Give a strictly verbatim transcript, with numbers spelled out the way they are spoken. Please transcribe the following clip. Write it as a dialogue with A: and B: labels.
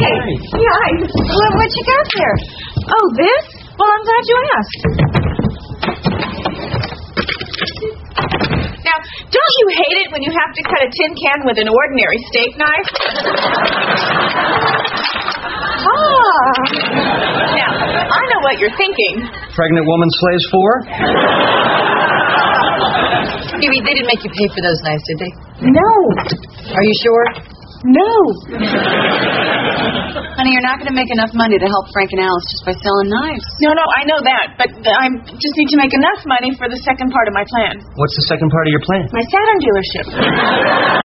A: Yeah, I... What, what you got there? Oh, this? Well, I'm glad you asked. Now, don't you hate it when you have to cut a tin can with an ordinary steak knife? Ah. Now, I know what you're thinking.
B: Pregnant woman slays four?
C: Phoebe, they didn't make you pay for those knives, did they?
A: No.
C: Are you sure?
A: No.
C: Honey, you're not going to make enough money to help Frank and Alice just by selling knives.
A: No, no, I know that, but I just need to make enough money for the second part of my plan.
B: What's the second part of your plan?
A: My Saturn dealership.